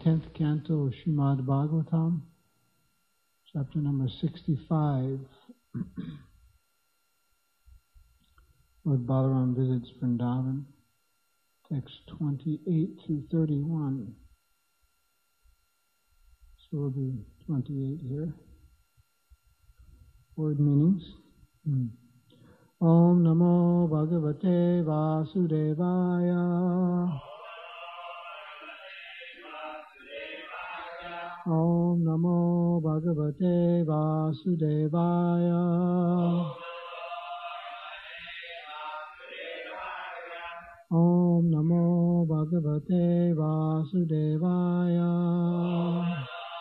10th canto of Srimad Bhagavatam, chapter number 65. Lord Balaram visits Vrindavan, text 28 through 31. So we'll do 28 here. Word meanings. Om Namo Bhagavate Vasudevaya. Om Namo Bhagavate Vasudevaya. Om Namo Bhagavate Vasudevaya.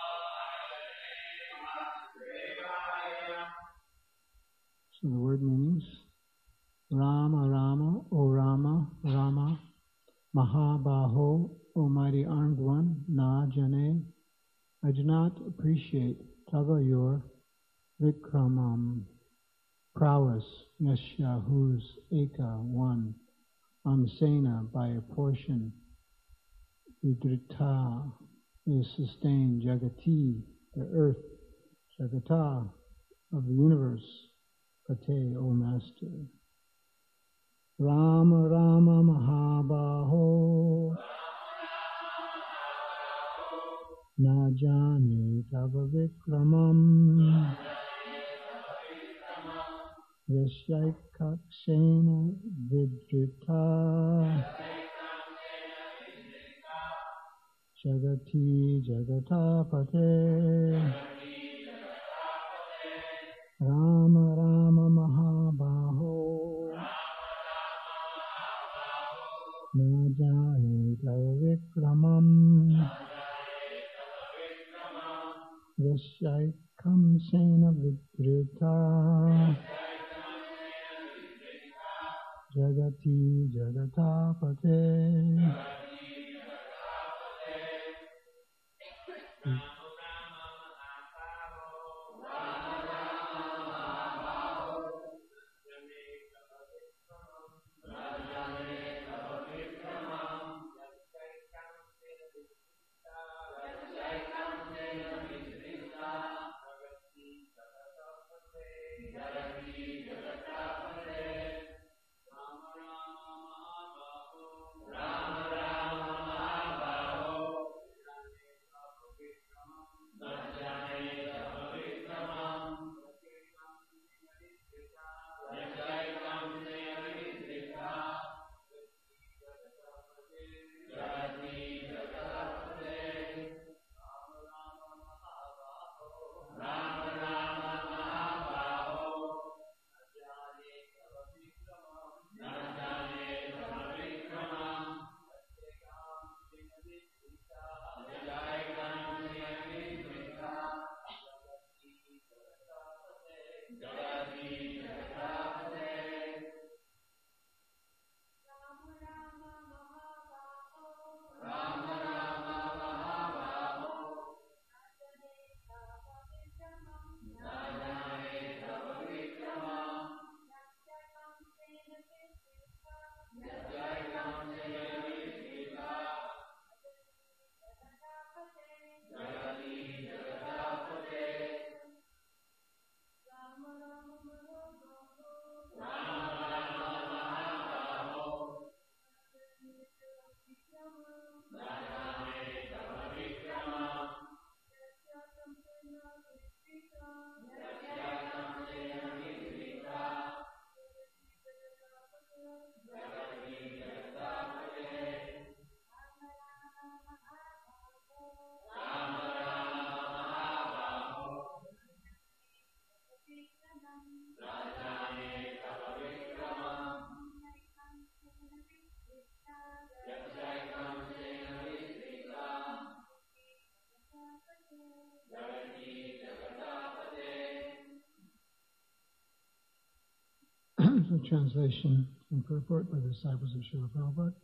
So the word meanings. Rama, Rama, O Rama, Rama, Mahabaho, O mighty armed one, Na Jane. I do not appreciate Tava your Vikramam, prowess, Yashya, whose Eka, one, Amsena, by a portion, Vidrita, is sustained, Jagati, the earth, Jagata, of the universe, Pate, O Master. Rama, Rama, Mahabaho, Na jane tava vikramam, Yasyaikaksena vidrita, Jagati jagatapate. Rama, Rama, Mahabaho, Na jane tava vikramam, Yasyaikam sena vidrita, Jagati jagatapate. Translation and purport by the disciples of Srila Prabhupada.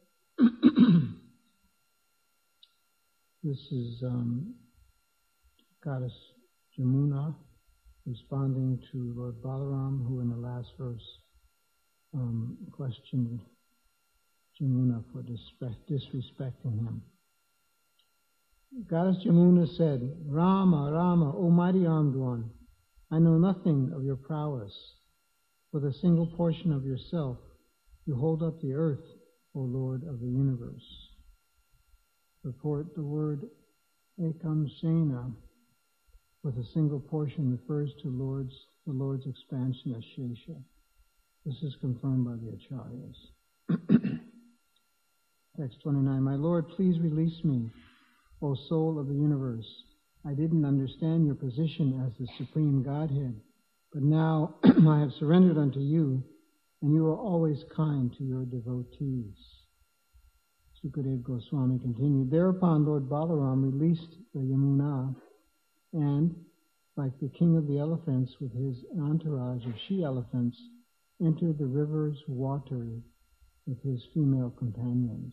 This is Goddess Jamuna responding to Lord Balaram, who in the last verse questioned Jamuna for disrespecting him. Goddess Yamuna said, Rama, Rama, O mighty armed one, I know nothing of your prowess. With a single portion of yourself, you hold up the earth, O Lord of the universe. Report the word Ekam Shena with a single portion refers to the Lord's expansion as Shesha. This is confirmed by the Acharyas. Text 29. My Lord, please release me, O soul of the universe. I didn't understand your position as the Supreme Godhead, but now I have surrendered unto you, and you are always kind to your devotees. Sukadeva Goswami continued. Thereupon Lord Balaram released the Yamuna and, like the king of the elephants with his entourage of she-elephants, entered the river's water with his female companions.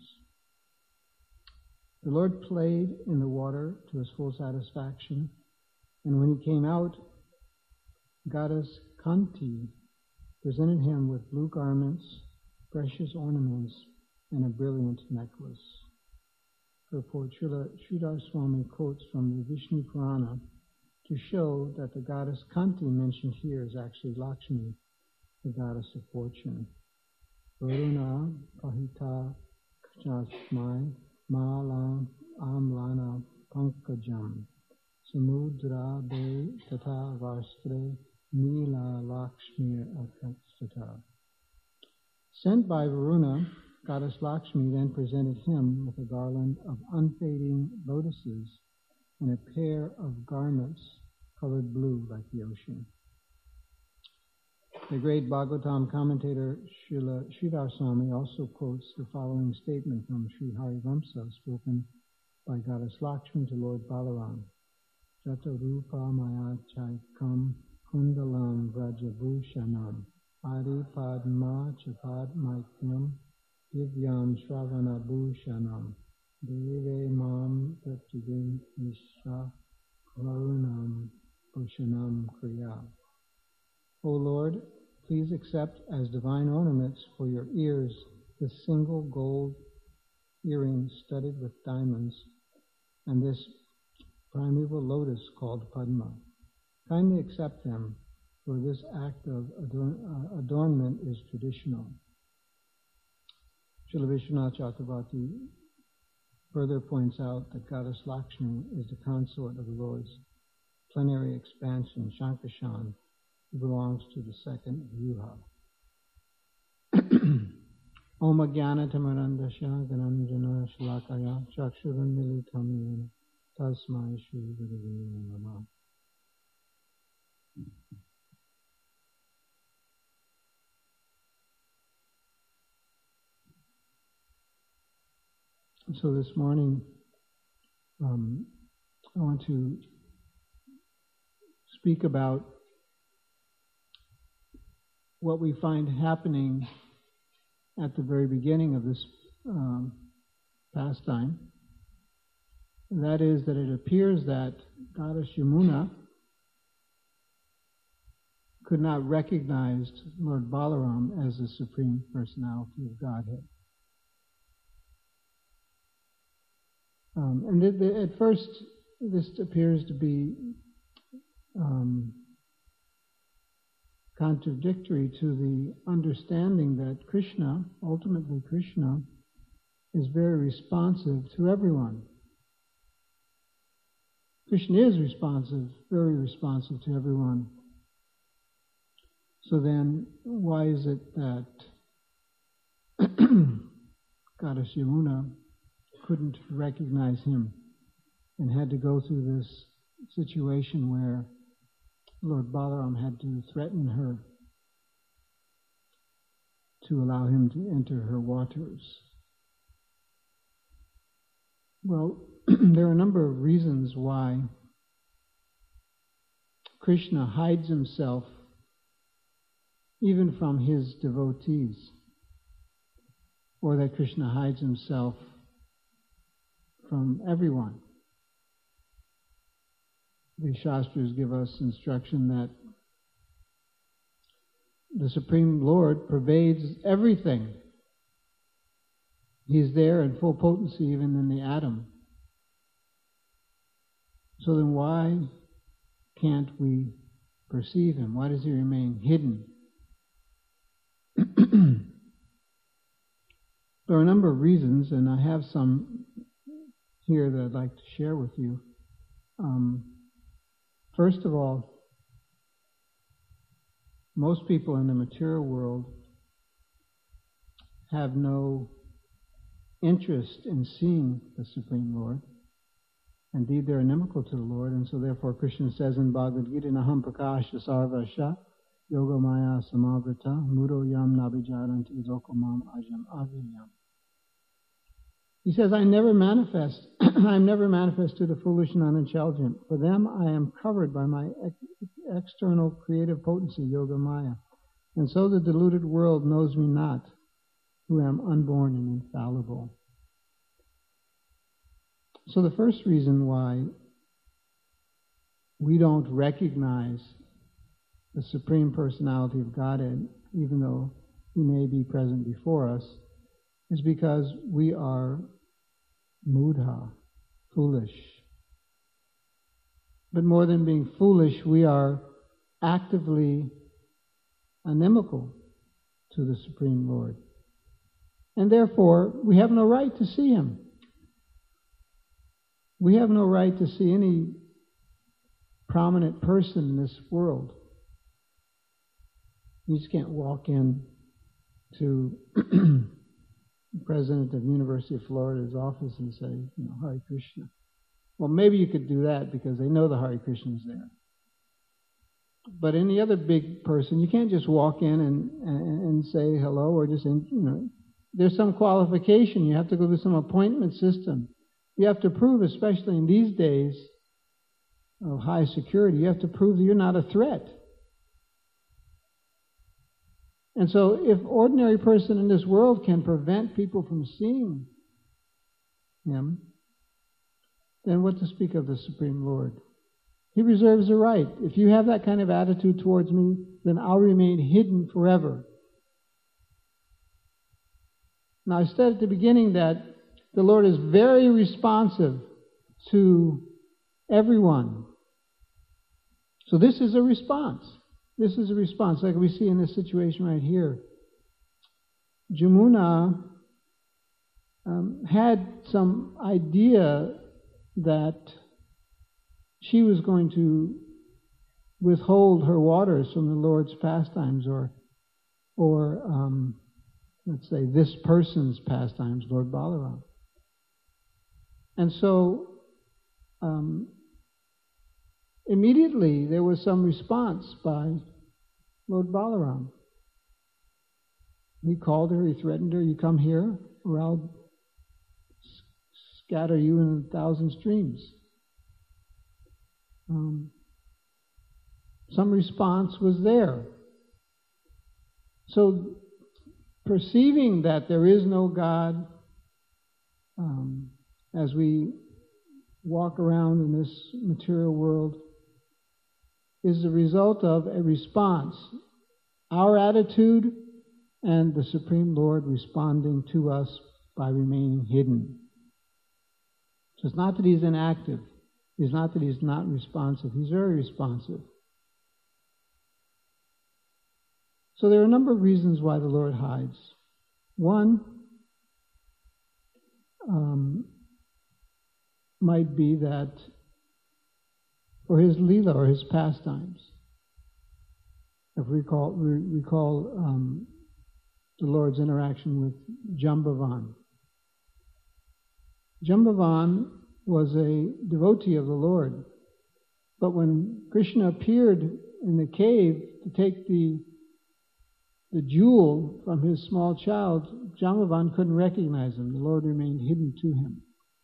The Lord played in the water to his full satisfaction, and when he came out, Goddess Kanti presented him with blue garments, precious ornaments, and a brilliant necklace. Purport Sridhar Swami quotes from the Vishnu Purana to show that the goddess Kanti mentioned here is actually Lakshmi, the goddess of fortune. Varuna Pahita Kachasmai Mala Amlana Pankajam Samudra Be Tata Vastre Nila Lakshmi Akatstata. Sent by Varuna, Goddess Lakshmi then presented him with a garland of unfading lotuses and a pair of garments colored blue like the ocean. The great Bhagavatam commentator Sridhar Swami also quotes the following statement from Sri Harivamsa spoken by Goddess Lakshmi to Lord Balaram. Jata Rupa Maya Chaikam Kundalam Vrajabhushanam Adi Padma Chapad Maikyam Divyam Shravana Bhushanam Deve Mam Pratigim Ishra Varunam Bhushanam Kriya. O Lord, please accept as divine ornaments for your ears this single gold earring studded with diamonds and this primeval lotus called Padma. Kindly accept them, for this act of adornment is traditional. Srila Vishwanath Chakravarti further points out that Goddess Lakshmi is the consort of the Lord's plenary expansion, Shankarshan, who belongs to the second Vyuha. Om Jnana Tamarandasya Gananjana Shalakaya Chakshurandilitamina Tasmai Shri Gurave Namah. So this morning, I want to speak about what we find happening at the very beginning of this pastime. And that is that it appears that Goddess Yamuna could not recognize Lord Balaram as the Supreme Personality of Godhead. At first, this appears to be contradictory to the understanding that Krishna, ultimately Krishna, is very responsive to everyone. Krishna is responsive, very responsive to everyone. So then, why is it that Goddess Yamuna couldn't recognize him and had to go through this situation where Lord Balaram had to threaten her to allow him to enter her waters? Well, there are a number of reasons why Krishna hides himself even from his devotees, or that Krishna hides himself from everyone. The Shastras give us instruction that the Supreme Lord pervades everything. He's there in full potency even in the atom. So then why can't we perceive him? Why does he remain hidden? There are a number of reasons, and I have some here that I'd like to share with you. First of all, most people in the material world have no interest in seeing the Supreme Lord. Indeed, they're inimical to the Lord, and so therefore Krishna says in Bhagavad Gita, Naham prakasha sarvasha yoga maya samavrita muro yam nabijaranti lokamam ajam avinyam. He says, I never manifest, I am never manifest to the foolish and unintelligent. For them I am covered by my external creative potency, yoga maya. And so the deluded world knows me not, who am unborn and infallible. So the first reason why we don't recognize the Supreme Personality of Godhead, even though He may be present before us, is because we are mudha, foolish. But more than being foolish, we are actively inimical to the Supreme Lord. And therefore, we have no right to see Him. We have no right to see any prominent person in this world. You just can't walk in to the president of University of Florida's office and say, Hare Krishna. Well, maybe you could do that because they know the Hare Krishna's there. But any other big person, you can't just walk in and say hello or just, there's some qualification. You have to go through some appointment system. You have to prove, especially in these days of high security, you have to prove that you're not a threat. And so if ordinary person in this world can prevent people from seeing Him, then what to speak of the Supreme Lord? He reserves the right. If you have that kind of attitude towards me, then I'll remain hidden forever. Now, I said at the beginning that the Lord is very responsive to everyone. So this is a response. This is a response, like we see in this situation right here. Jamuna had some idea that she was going to withhold her waters from the Lord's pastimes, or let's say this person's pastimes, Lord Balaram. And so immediately there was some response by Lord Balaram. He called her, he threatened her, you come here or I'll scatter you in 1,000 streams. Some response was there. So perceiving that there is no God, as we walk around in this material world, is the result of a response. Our attitude and the Supreme Lord responding to us by remaining hidden. So it's not that He's inactive. It's not that He's not responsive. He's very responsive. So there are a number of reasons why the Lord hides. One might be that for His Leela or His pastimes. If we recall the Lord's interaction with Jambavan. Jambavan was a devotee of the Lord, but when Krishna appeared in the cave to take the jewel from his small child, Jambavan couldn't recognize him. The Lord remained hidden to him.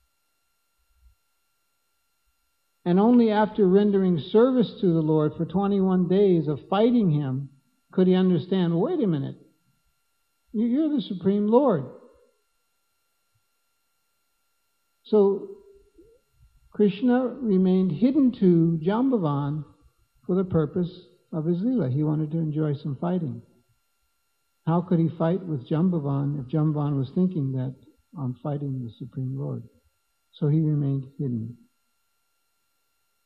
And only after rendering service to the Lord for 21 days of fighting him could he understand, wait a minute, you're the Supreme Lord. So Krishna remained hidden to Jambavan for the purpose of his Leela. He wanted to enjoy some fighting. How could he fight with Jambavan if Jambavan was thinking that I'm fighting the Supreme Lord? So he remained hidden.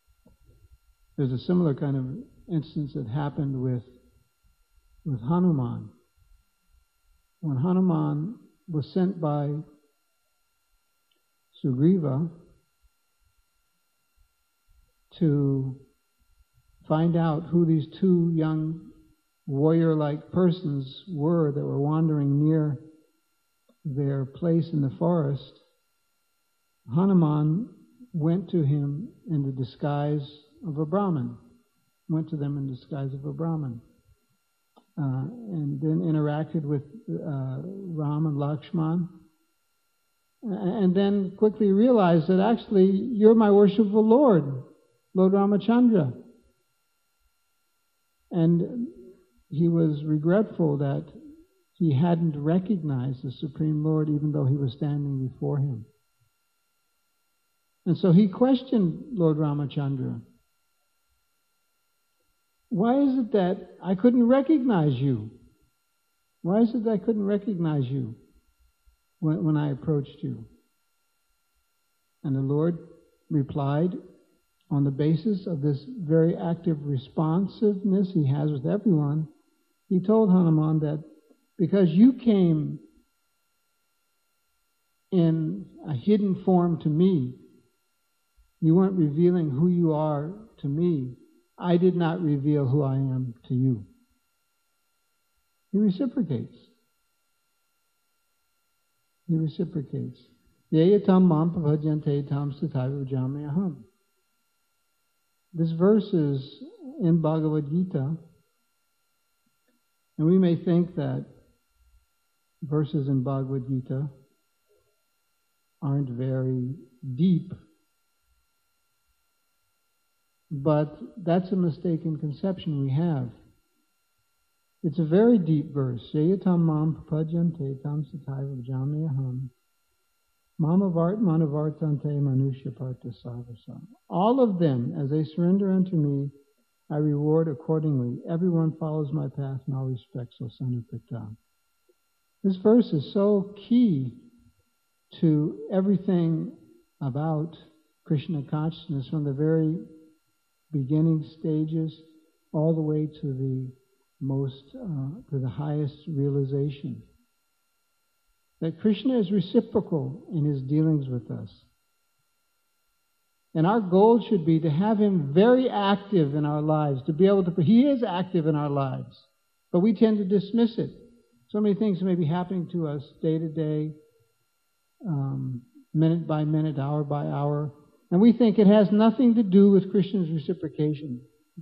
There's a similar kind of instance that happened with Hanuman. When Hanuman was sent by Sugriva to find out who these two young warrior-like persons were that were wandering near their place in the forest, Hanuman went to him in the disguise of a Brahmin, went to them in the disguise of a Brahmin, and then interacted with Ram and Lakshman, and then quickly realized that actually you're my worshipful Lord Ramachandra. And he was regretful that he hadn't recognized the Supreme Lord even though he was standing before him. And so he questioned Lord Ramachandra. Why is it that I couldn't recognize you? Why is it that I couldn't recognize you when I approached you? And the Lord replied, on the basis of this very active responsiveness he has with everyone, he told Hanuman that because you came in a hidden form to me, you weren't revealing who you are to me, I did not reveal who I am to you. He reciprocates. He reciprocates. Yeyatam mam pavajante tam sataiva vajamyaham. This verse is in Bhagavad Gita, and we may think that verses in Bhagavad Gita aren't very deep, but that's a mistaken conception we have. It's a very deep verse. Yeyatam mam papajante tam sataiva vajamyaham manavartante manusya parta savasa. All of them, as they surrender unto me, I reward accordingly. Everyone follows my path in all respects, O son of Pita. This verse is so key to everything about Krishna consciousness, from the very beginning stages all the way to the highest realization. That Krishna is reciprocal in his dealings with us. And our goal should be to have him very active in our lives, to be able to, he is active in our lives, but we tend to dismiss it. So many things may be happening to us day to day, minute by minute, hour by hour, and we think it has nothing to do with Krishna's reciprocation.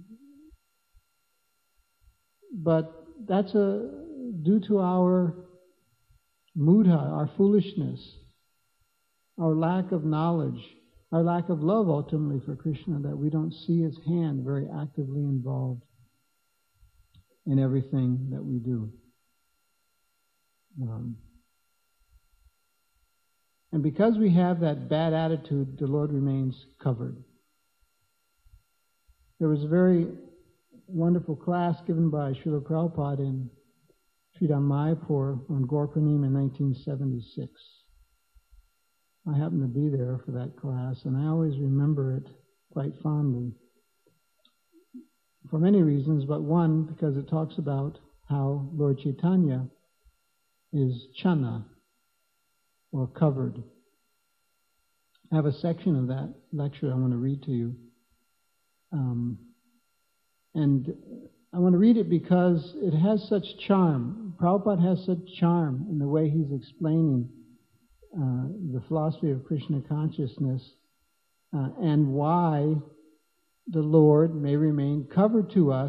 But that's due to our mudha, our foolishness, our lack of knowledge, our lack of love ultimately for Krishna, that we don't see his hand very actively involved in everything that we do. And because we have that bad attitude, the Lord remains covered. There was a very wonderful class given by Srila Prabhupada in Sridham Mayapur on Gaur Purnima in 1976. I happened to be there for that class, and I always remember it quite fondly. For many reasons, but one, because it talks about how Lord Chaitanya is chana, or covered. I have a section of that lecture I want to read to you. And I want to read it because it has such charm. Prabhupada has such charm in the way he's explaining the philosophy of Krishna consciousness and why the Lord may remain covered to us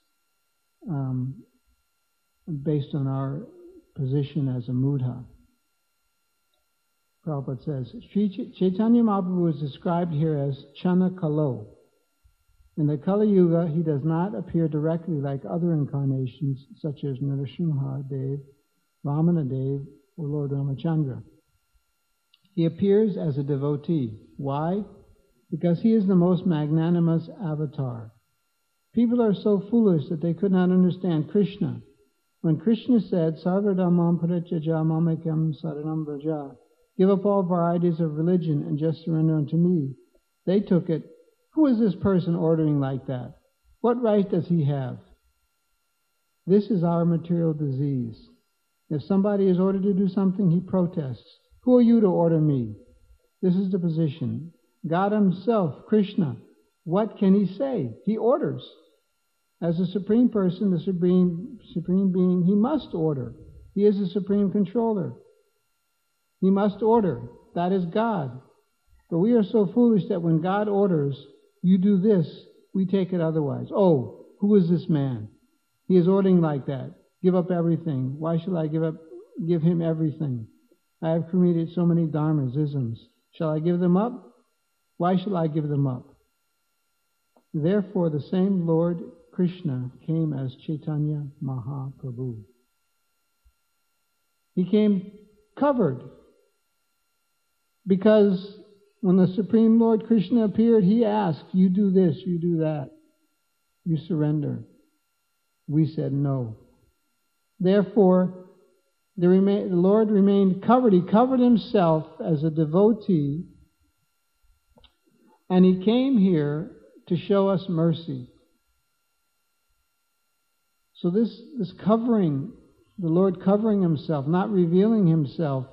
based on our position as a mudha. Prabhupada says, Chaitanya Mahaprabhu is described here as Chana Kalo. In the Kali Yuga, he does not appear directly like other incarnations such as Narasimha Dev, Vamana Dev, or Lord Ramachandra. He appears as a devotee. Why? Because he is the most magnanimous avatar. People are so foolish that they could not understand Krishna. When Krishna said, Sarvadhamam Parityajya Mamekam Saranam Vraja, give up all varieties of religion and just surrender unto me, they took it Who is this person ordering like that? What right does he have? This is our material disease. If somebody is ordered to do something, he protests. Who are you to order me? This is the position. God himself, Krishna, what can he say? He orders. As the supreme person, the supreme being, he must order. He is the supreme controller. He must order. That is God. But we are so foolish that when God orders, you do this, we take it otherwise. Oh, who is this man? He is ordering like that. Give up everything. Why should I give him everything? I have created so many dharmas, isms. Shall I give them up? Why shall I give them up? Therefore, the same Lord Krishna came as Chaitanya Mahaprabhu. He came covered because when the Supreme Lord Krishna appeared, he asked, you do this, you do that, you surrender. We said no. Therefore, the Lord remained covered. He covered himself as a devotee, and he came here to show us mercy. So this covering, the Lord covering himself, not revealing himself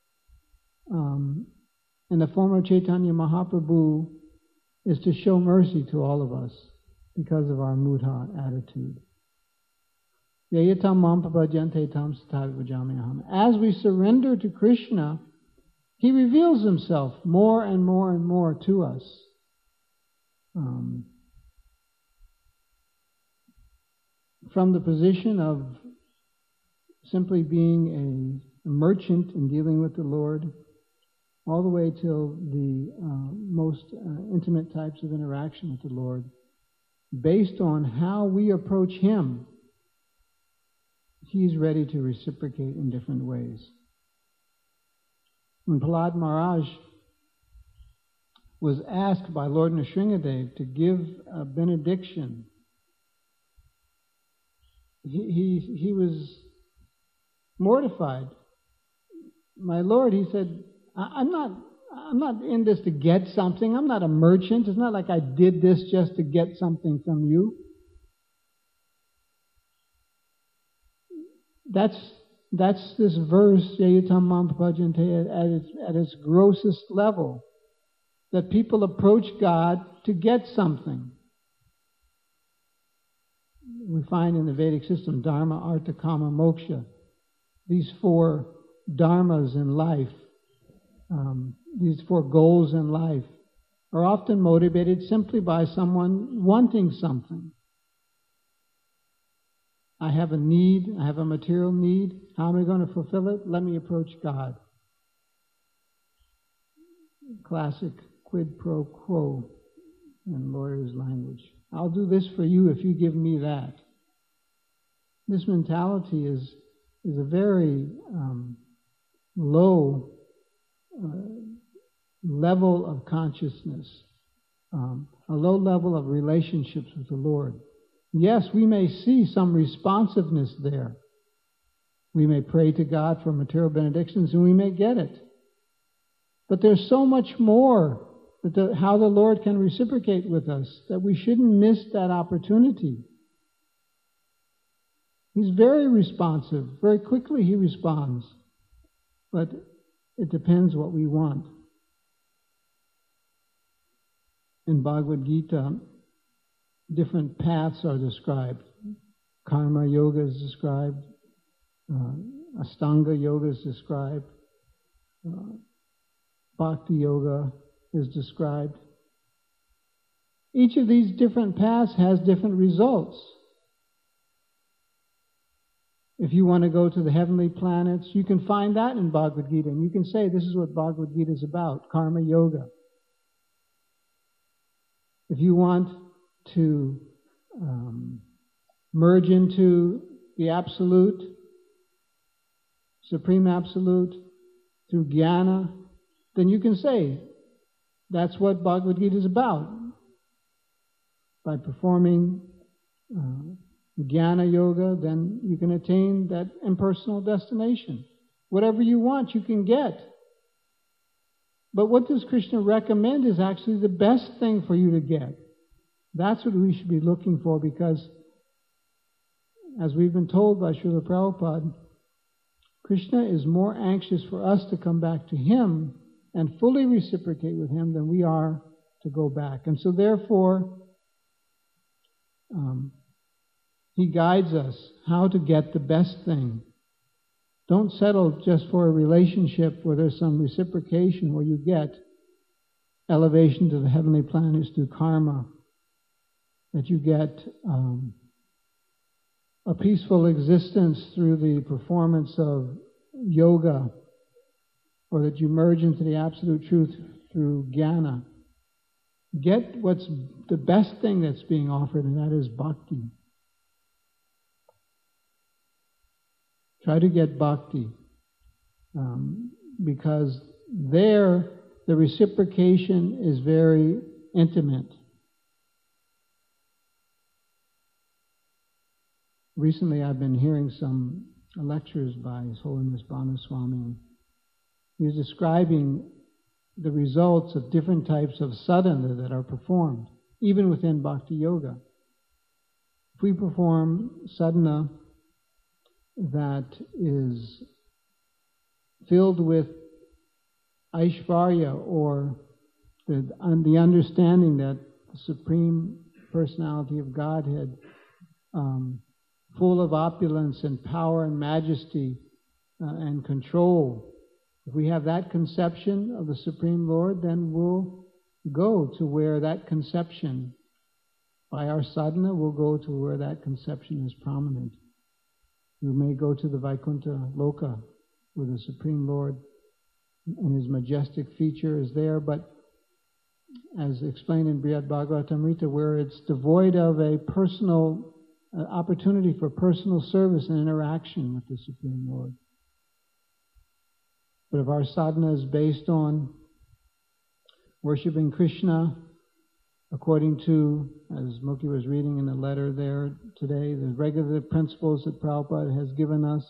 in the form of Chaitanya Mahaprabhu, is to show mercy to all of us because of our mudha attitude. As we surrender to Krishna, he reveals himself more and more and more to us. From the position of simply being a merchant in dealing with the Lord, all the way till the most intimate types of interaction with the Lord, based on how we approach him, he's ready to reciprocate in different ways. When Prahlad Maharaj was asked by Lord Nrsingadev to give a benediction, he was mortified. My Lord, he said, I'm not in this to get something. I'm not a merchant. It's not like I did this just to get something from you. That's this verse, Yayatam Mam Prabhajante, at its grossest level. That people approach God to get something. We find in the Vedic system, Dharma, Artha, Kama, Moksha. These 4 dharmas in life, these 4 goals in life, are often motivated simply by someone wanting something. I have a need, I have a material need. How am I going to fulfill it? Let me approach God. Classic quid pro quo in lawyer's language. I'll do this for you if you give me that. This mentality is a very low level of consciousness, a low level of relationships with the Lord. Yes, we may see some responsiveness there. We may pray to God for material benedictions and we may get it. But there's so much more that how the Lord can reciprocate with us that we shouldn't miss that opportunity. He's very responsive. Very quickly he responds. But it depends what we want. In Bhagavad Gita, different paths are described. Karma yoga is described. Astanga yoga is described. Bhakti yoga is described. Each of these different paths has different results. If you want to go to the heavenly planets, you can find that in Bhagavad Gita, and you can say this is what Bhagavad Gita is about, karma yoga. If you want to merge into the absolute, supreme absolute, through jnana, then you can say that's what Bhagavad Gita is about. By performing jnana yoga, then you can attain that impersonal destination. Whatever you want, you can get. But what does Krishna recommend is actually the best thing for you to get. That's what we should be looking for, because as we've been told by Srila Prabhupada, Krishna is more anxious for us to come back to Him and fully reciprocate with Him than we are to go back. And so therefore, He guides us how to get the best thing. Don't settle just for a relationship where there's some reciprocation, where you get elevation to the heavenly planets through karma, that you get a peaceful existence through the performance of yoga, or that you merge into the absolute truth through jnana. Get what's the best thing that's being offered, and that is bhakti. Try to get bhakti, because there the reciprocation is very intimate. Recently I've been hearing some lectures by His Holiness Bhanu Swami. He was describing the results of different types of sadhana that are performed, even within Bhakti Yoga. If we perform sadhana that is filled with Aishvarya, or the understanding that the Supreme Personality of Godhead, full of opulence and power and majesty and control, if we have that conception of the Supreme Lord, then we'll go to where that conception, by our sadhana, we'll go to where that conception is prominent. We may go to the Vaikuntha Loka, where the Supreme Lord and His majestic feature is there, but as explained in Brihad Bhagavatamrita, where it's devoid of a personal opportunity for personal service and interaction with the Supreme Lord. But if our sadhana is based on worshiping Krishna according to, as Mukhi was reading in the letter there today, the regulative principles that Prabhupada has given us,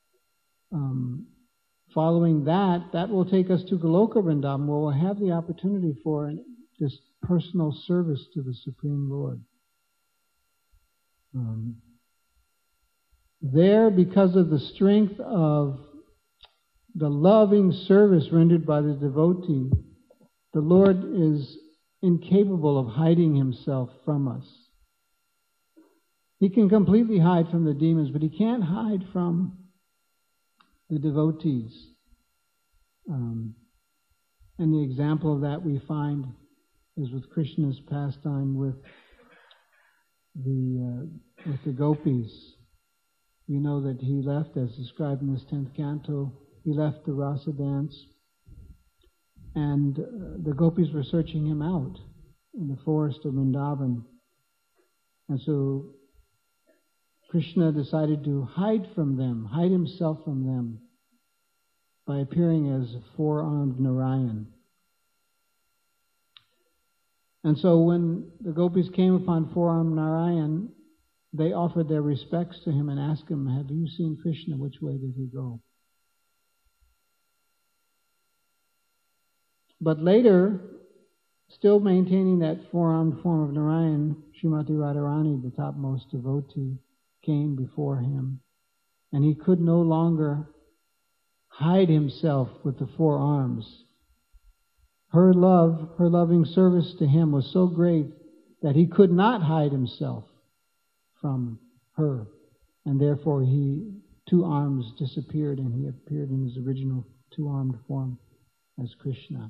following that will take us to Goloka Vrindavan, where we'll have the opportunity for this personal service to the Supreme Lord. There, because of the strength of the loving service rendered by the devotee, the Lord is incapable of hiding Himself from us. He can completely hide from the demons, but He can't hide from the devotees. And the example of that we find is with Krishna's pastime with the gopis. We know that He left, as described in this 10th canto, He left the rasa dance, and the gopis were searching Him out in the forest of Vrindavan. And so Krishna decided to hide from them, hide Himself from them, by appearing as a four-armed Narayan. And so when the gopis came upon four-armed Narayan, they offered their respects to him and asked him, "Have you seen Krishna? Which way did he go?" But later, still maintaining that four-armed form of Narayan, Srimati Radharani, the topmost devotee, came before him, and he could no longer hide himself with the four arms. Her love, her loving service to him was so great that he could not hide himself from her, and therefore two arms disappeared and he appeared in his original two-armed form as Krishna.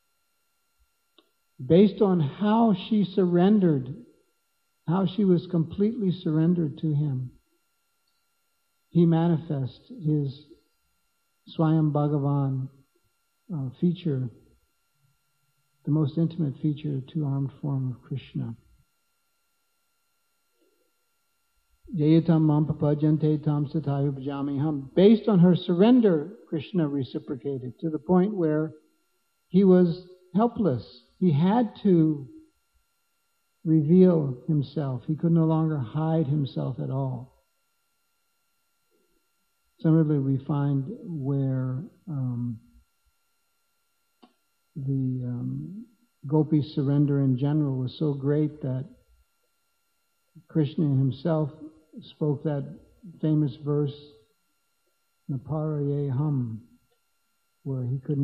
Based on how she surrendered, how she was completely surrendered to him, he manifests his Swayam Bhagavan feature, the most intimate feature, the two-armed form of Krishna. Jayatam mam papajante tam satayu bhajamiham. Based on her surrender, Krishna reciprocated to the point where he was helpless. He had to reveal himself. He could no longer hide himself at all. Similarly, we find where Gopi surrender in general was so great that Krishna himself spoke that famous verse, Naparaye Ham, where he could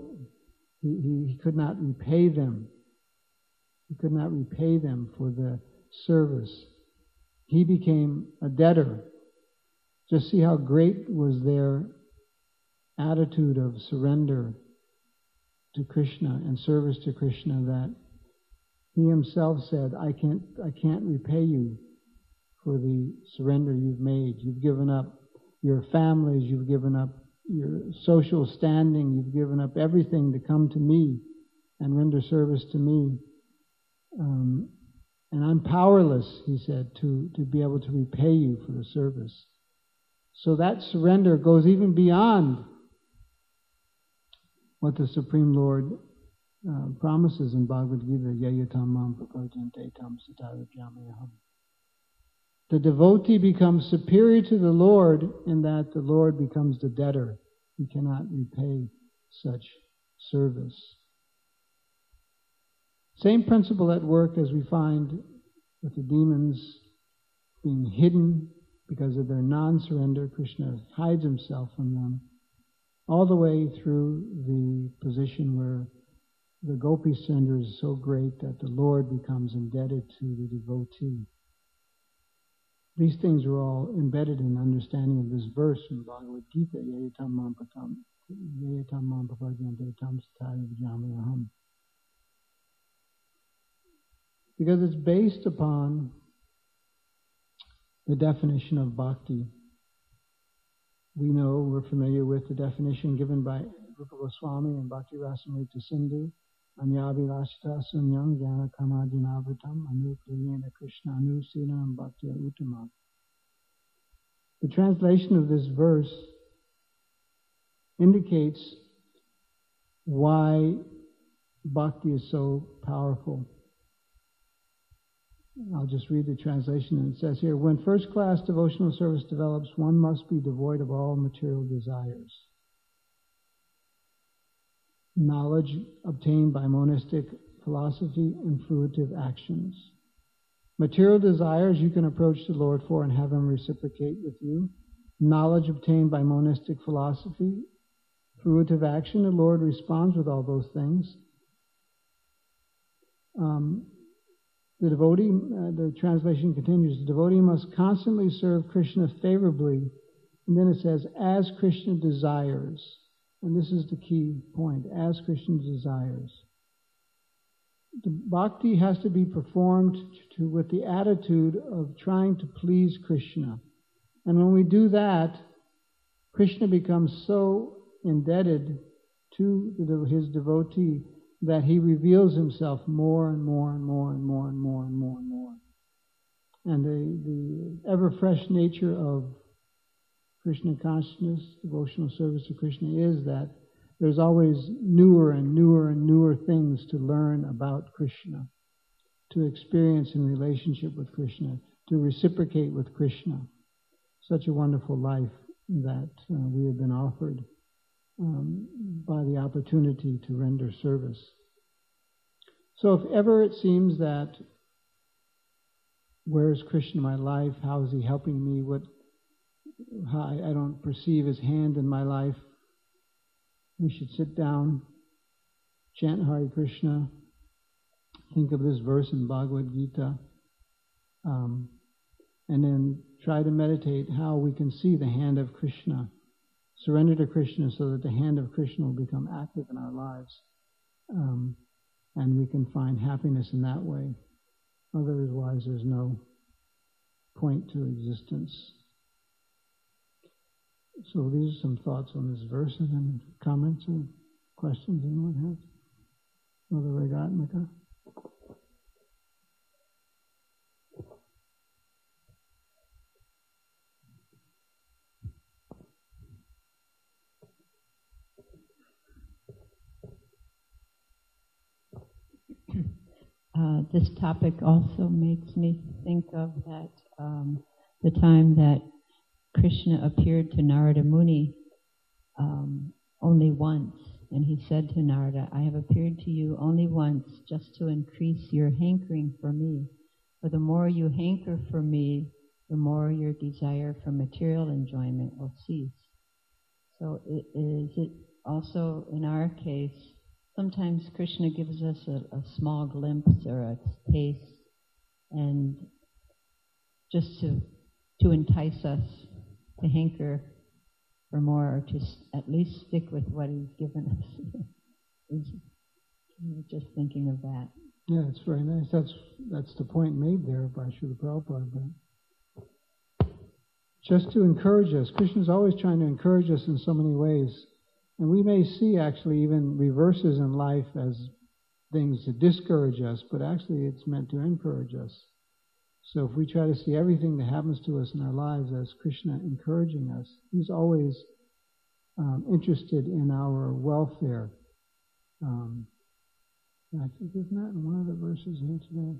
not repay them. He could not repay them for the service. He became a debtor. Just see how great was their attitude of surrender to Krishna and service to Krishna, that he himself said, I can't repay you for the surrender you've made. You've given up your families, you've given up your social standing, you've given up everything to come to me and render service to me. And I'm powerless, he said, to be able to repay you for the service. So that surrender goes even beyond what the Supreme Lord promises in Bhagavad Gita, Yayatam mam praparjante tam satarabhyamaham. The devotee becomes superior to the Lord in that the Lord becomes the debtor. He cannot repay such service. Same principle at work as we find with the demons being hidden because of their non-surrender. Krishna hides himself from them, all the way through the position where the gopi surrender is so great that the Lord becomes indebted to the devotee. These things are all embedded in understanding of this verse in Bhagavad Gita, Yayatam mam praparjante tam satarabhyamaham. Because it's based upon the definition of bhakti. We know, we're familiar with the definition given by Rupa Goswami and Bhakti Rasamrita Sindhu, Anyabhilashita sunyam jnana kamadinavritam anupriyena krishna anusinam bhaktiya uttamam. The translation of this verse indicates why bhakti is so powerful. I'll just read the translation, and it says here, when first-class devotional service develops, one must be devoid of all material desires. Knowledge obtained by monistic philosophy and fruitive actions. Material desires you can approach the Lord for and have Him reciprocate with you. Knowledge obtained by monistic philosophy, fruitive action, the Lord responds with all those things. The devotee, the translation continues, the devotee must constantly serve Krishna favorably, and then it says, as Krishna desires. And this is the key point, as Krishna desires. The bhakti has to be performed with the attitude of trying to please Krishna. And when we do that, Krishna becomes so indebted to his devotee that he reveals himself more and more and more and more and more and more and more. And the ever-fresh nature of Krishna consciousness, devotional service to Krishna, is that there's always newer and newer and newer things to learn about Krishna, to experience in relationship with Krishna, to reciprocate with Krishna. Such a wonderful life that we have been offered by the opportunity to render service. So if ever it seems that, where is Krishna in my life? How is he helping me? How I don't perceive his hand in my life. We should sit down, chant Hare Krishna, think of this verse in Bhagavad Gita, and then try to meditate how we can see the hand of Krishna. Surrender to Krishna so that the hand of Krishna will become active in our lives. And we can find happiness in that way. Otherwise, there's no point to existence. So these are some thoughts on this verse, and then comments or questions anyone has? Mother Regatmika? This topic also makes me think of that the time that Krishna appeared to Narada Muni only once, And he said to Narada, I have appeared to you only once, just to increase your hankering for me. For the more you hanker for me, the more your desire for material enjoyment will cease. So is it also in our case, sometimes Krishna gives us a small glimpse or a taste, and just to entice us to hanker for more, or to at least stick with what he's given us. Just thinking of that. Yeah, it's very nice. That's the point made there by Srila Prabhupada. But just to encourage us. Krishna's always trying to encourage us in so many ways. And we may see actually even reverses in life as things to discourage us, but actually it's meant to encourage us. So if we try to see everything that happens to us in our lives as Krishna encouraging us, he's always interested in our welfare. And I think, isn't that in one of the verses here today?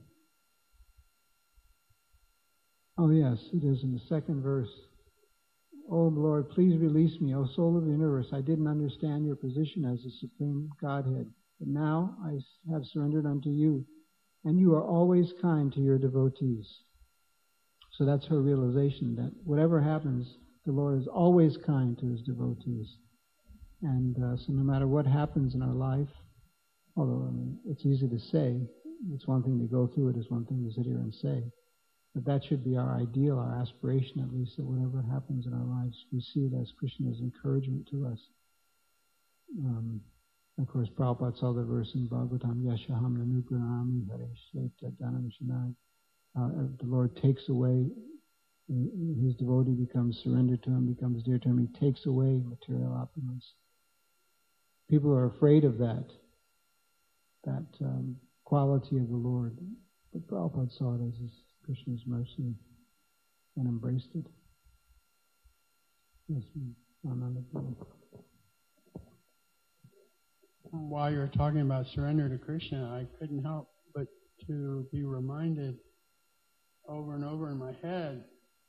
Oh yes, it is in the second verse. Oh Lord, please release me, O soul of the universe. I didn't understand your position as the Supreme Godhead, but now I have surrendered unto you, and you are always kind to your devotees. So that's her realization, that whatever happens, the Lord is always kind to his devotees. And so no matter what happens in our life, although it's easy to say, it's one thing to go through it, it's one thing to sit here and say, but that should be our ideal, our aspiration at least, that whatever happens in our lives, we see it as Krishna's encouragement to us. Of course, Prabhupada saw the verse in Bhagavatam, Yashaham Nanupranami Hare Sheta Dhanam Shanai. The Lord takes away, his devotee becomes surrendered to him, becomes dear to him. He takes away material opulence. People are afraid of that quality of the Lord. But Prabhupada saw it as Krishna's mercy and embraced it. Yes, Ananda. While you were talking about surrender to Krishna, I couldn't help but to be reminded over and over in my head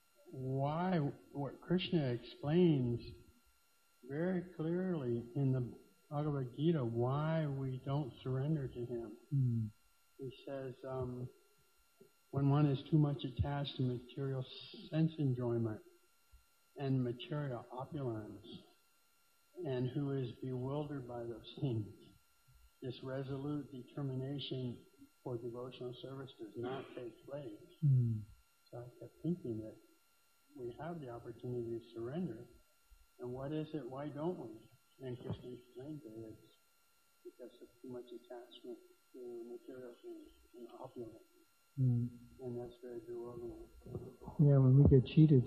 what Krishna explains very clearly in the Bhagavad Gita, why we don't surrender to him. He says, when one is too much attached to material sense enjoyment and material opulence, and who is bewildered by those things, this resolute determination for devotional service does not take place. So I kept thinking that we have the opportunity to surrender, and what is it, why don't we? And Krishna explained that it's because of too much attachment to material things and opulence. And that's very bewildering. Yeah, when we get cheated,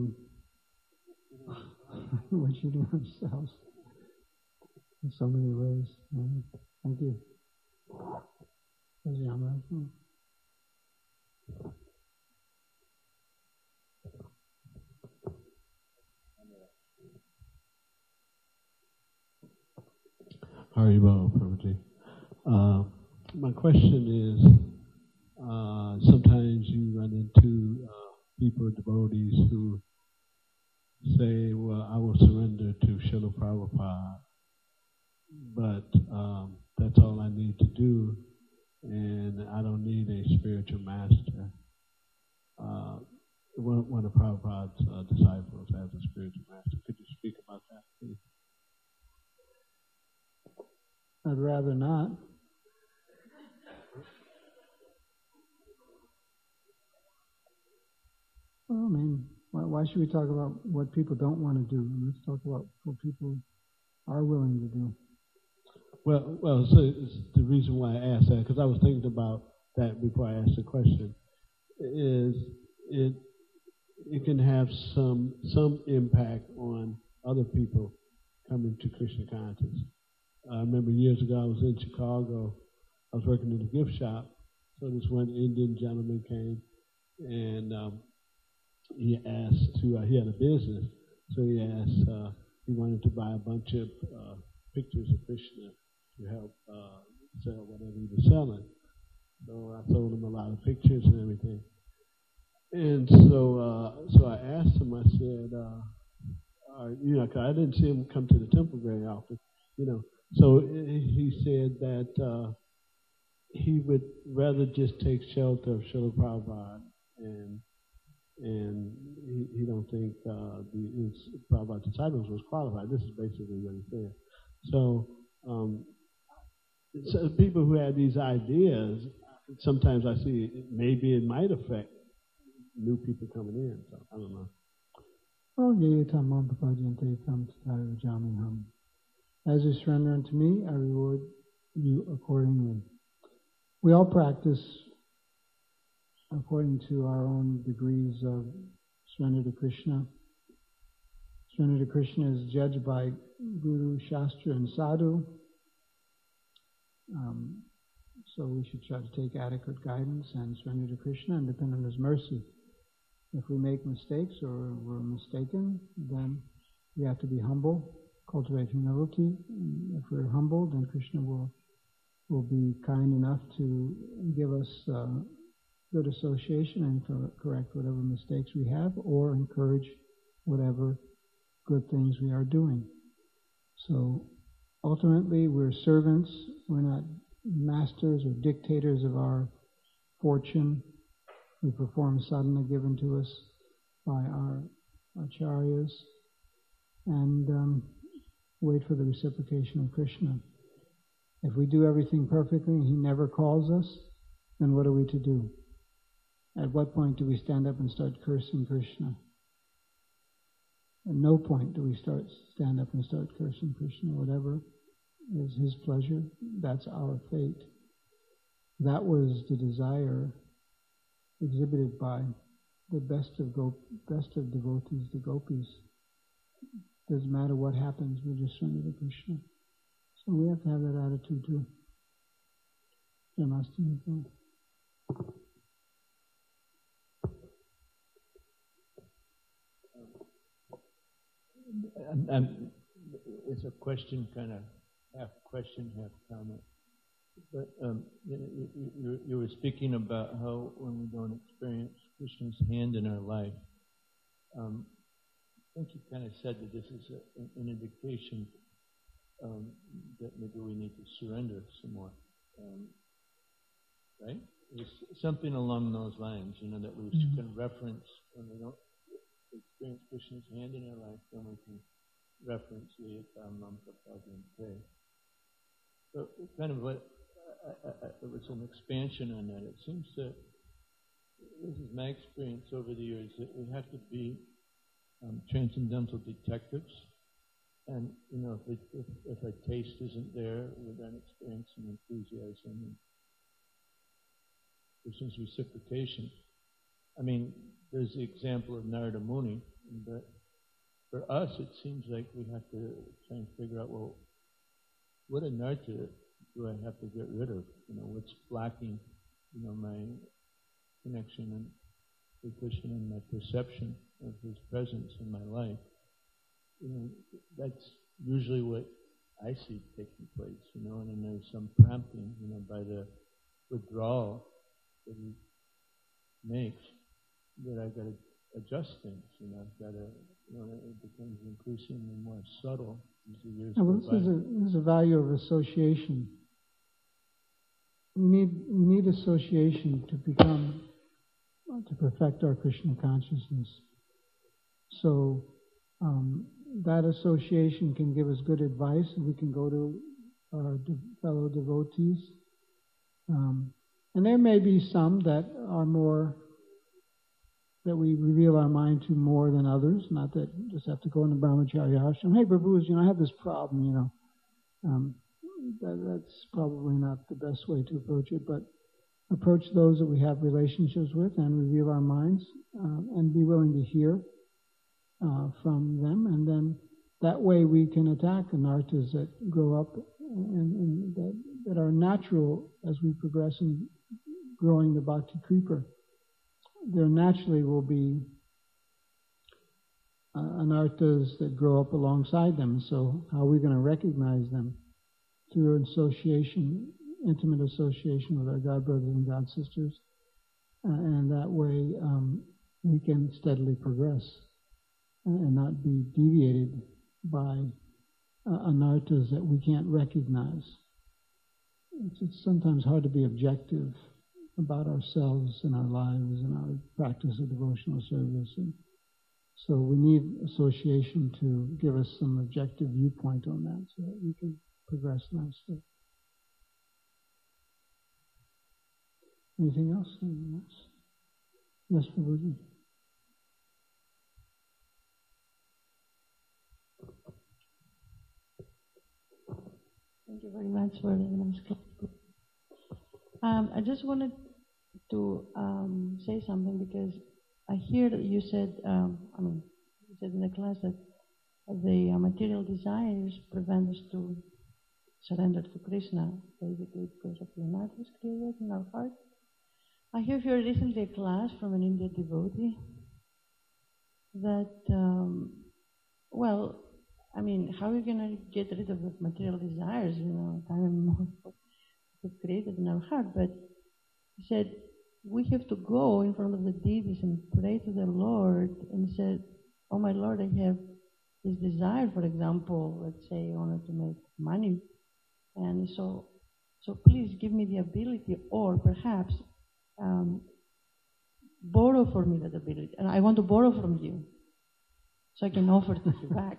we're cheating ourselves in so many ways. Thank you. Haribol, Prabhuji. My question is, sometimes you run into people, devotees, who say, well, I will surrender to Srila Prabhupada, but that's all I need to do, and I don't need a spiritual master. One of Prabhupada's disciples has a spiritual master. Could you speak about that, please? I'd rather not. Well, why should we talk about what people don't want to do? Let's talk about what people are willing to do. Well, so it's the reason why I asked that, because I was thinking about that before I asked the question, is it can have some impact on other people coming to Krishna consciousness. I remember years ago I was in Chicago. I was working in a gift shop. So this one Indian gentleman came, and he asked he had a business. So he asked, he wanted to buy a bunch of pictures of Krishna to help sell whatever he was selling. So I sold him a lot of pictures and everything. And so I asked him, I said, 'cause I didn't see him come to the temple very often, So he said that he would rather just take shelter of Srila Prabhupada, and he don't think his Prabhupada disciples was qualified. This is basically what he said. So, so people who have these ideas, sometimes I see maybe it might affect new people coming in. So I don't know. As you surrender unto me, I reward you accordingly. We all practice according to our own degrees of surrender to Krishna. Surrender to Krishna is judged by Guru, Shastra, and Sadhu. So we should try to take adequate guidance and surrender to Krishna and depend on His mercy. If we make mistakes or we're mistaken, then we have to be humble, cultivate humility. If we're humble, then Krishna will be kind enough to give us good association and correct whatever mistakes we have, or encourage whatever good things we are doing. So ultimately, we're servants. We're not masters or dictators of our fortune. We perform sadhana given to us by our acharyas and wait for the reciprocation of Krishna. If we do everything perfectly and He never calls us, then what are we to do? At what point do we stand up and start cursing Krishna? At no point do we stand up and start cursing Krishna. Whatever is His pleasure, that's our fate. That was the desire exhibited by the best of devotees, the gopis. Doesn't matter what happens, we just surrender to Krishna. So we have to have that attitude too. It's a question, kind of half question, half comment. But you were speaking about how when we don't experience Krishna's hand in our life, I think you kind of said that this is an indication that maybe we need to surrender some more, right? It's something along those lines, that we can reference when we don't experience Krishna's hand in our life, then we can reference the Prabhupada. So kind of what it was an expansion on that. It seems that this is my experience over the years that we have to be transcendental detectives, and if a taste isn't there, we then experience some enthusiasm and Krishna's reciprocation. I mean, there's the example of Narada Muni, but for us it seems like we have to try and figure out, well, what anartha do I have to get rid of? What's blocking, my connection with Krishna and my perception of His presence in my life? That's usually what I see taking place, and then there's some prompting, by the withdrawal that He makes, that I've got to adjust things, I've got to, it becomes increasingly more subtle as the years go by. This is a value of association. We need association to perfect our Krishna consciousness. So that association can give us good advice, and we can go to our fellow devotees. And there may be some that are more, that we reveal our mind to more than others. Not that you just have to go in the brahmacharya ashram. Hey, Prabhu, I have this problem, That's probably not the best way to approach it, but approach those that we have relationships with and reveal our minds and be willing to hear from them, and then that way we can attack anarthas that grow up and that are natural as we progress in growing the bhakti creeper. There naturally will be anarthas that grow up alongside them. So how are we going to recognize them? Through association, intimate association with our God brothers and God sisters, and that way we can steadily progress and not be deviated by anarthas that we can't recognize. It's sometimes hard to be objective about ourselves and our lives and our practice of devotional service. And so we need association to give us some objective viewpoint on that so that we can progress nicely. Anything else? Anything else? Yes, Prabhuji. Thank you very much for the nice class. I just wanted to say something because I hear that you said, you said in the class that the material desires prevent us to surrender to Krishna, basically because of the anarthas created in our heart. I heard here recently a class from an Indian devotee that, how are we going to get rid of the material desires, time and more created in our heart? But he said, we have to go in front of the deities and pray to the Lord and said, oh my Lord, I have this desire, for example, let's say I wanted to make money, and so please give me the ability, or perhaps borrow for me that ability, and I want to borrow from you so I can offer to you back.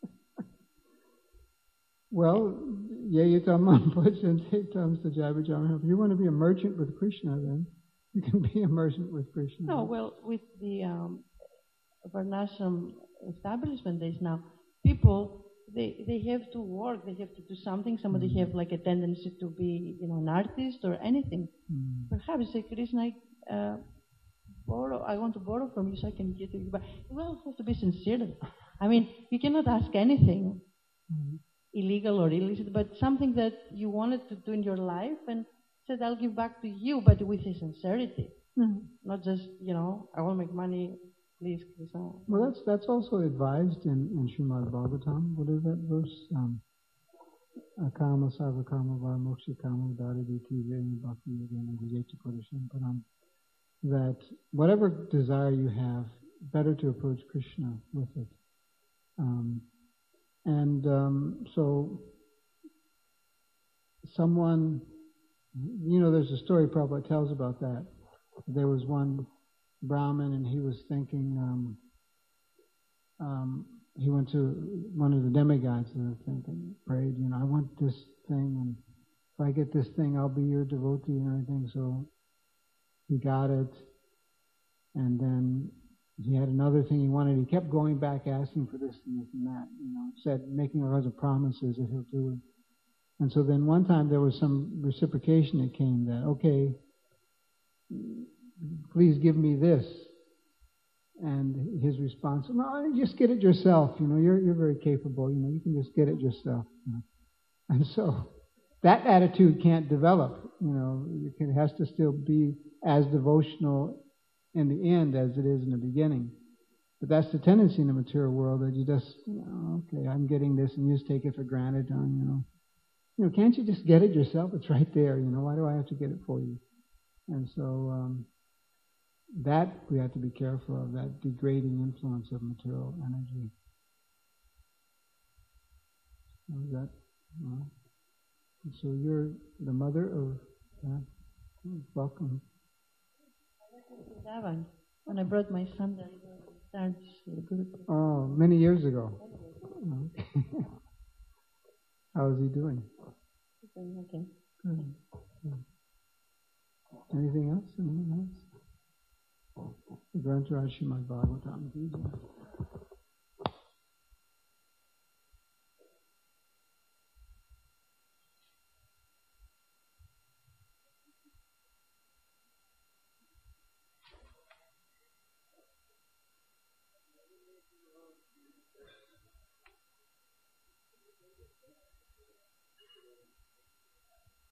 Well, yeyatamam pujante tam sajabhajam. If you want to be a merchant with Krishna, then you can be a merchant with Krishna. No, well, with the Varnashram establishment days now, people, they have to work, they have to do something. Somebody have like a tendency to be, an artist or anything. Perhaps say, Krishna, I want to borrow from you so I can get it back. Well, it has to be sincere. I mean, you cannot ask anything illegal or illicit, but something that you wanted to do in your life and said, I'll give back to you, but with a sincerity. Not just, I want to make money, please, Krishna. Well, that's also advised in Srimad Bhagavatam. What is that verse? Akama sarva karma var moksha kama dariditi veni bhakti yogena vijeti kodasham param. That whatever desire you have, better to approach Krishna with it. So someone, there's a story Prabhupada tells about that. There was one Brahmin and he was thinking, he went to one of the demigods and prayed, I want this thing, and if I get this thing, I'll be your devotee and everything. So he got it, and then he had another thing he wanted. He kept going back asking for this and this and that, said, making all kinds of promises that he'll do it. And so then one time there was some reciprocation that came that, okay, please give me this. And his response, no, just get it yourself. You're very capable. You can just get it yourself. And so that attitude can't develop. It has to still be as devotional in the end as it is in the beginning. But that's the tendency in the material world, that you just, okay, I'm getting this, and you just take it for granted. Can't you just get it yourself? It's right there. Why do I have to get it for you? And so that we have to be careful of, that degrading influence of material energy. That, so you're the mother of that. Welcome. When I brought my son there, oh, many years ago. Okay. How is he doing? Okay. Good. Anything else? Anything else? Grantaraj Srimad Bhagavatam.